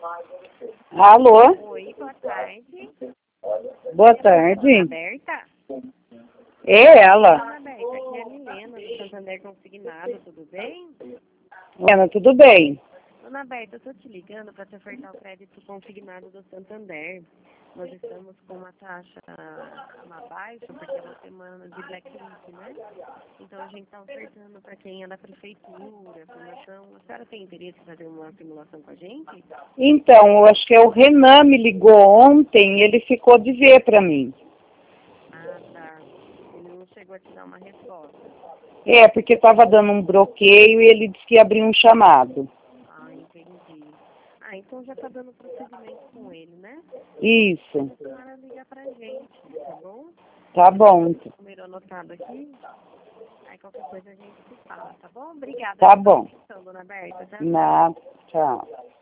Alô? Oi, boa tarde. Boa tarde. Dona Berta? É ela. Dona Berta, aqui é a Milena, do Santander Consignado, tudo bem? Ana, tudo bem? Dona Berta, eu tô te ligando para te ofertar o crédito consignado do Santander. Nós estamos com uma taxa mais baixa, porque é uma semana de Black Week, né? Então a gente está ofertando para quem é da prefeitura, fundação. A senhora tem interesse em fazer uma simulação com a gente? Então, eu acho que é o Renan me ligou ontem e ele ficou de ver para mim. Ah, tá. Ele não chegou a te dar uma resposta. É, porque estava dando um bloqueio e ele disse que ia abrir um chamado. Ah, entendi. Ah, então já tá dando procedimento com ele, né? Isso. A senhora liga pra gente, tá bom? Tá bom. Número anotado aqui. Aí qualquer coisa a gente se fala, tá bom? Obrigada Tá pela bom. atenção, dona Berta. Tchau, tchau. Nada. Tchau.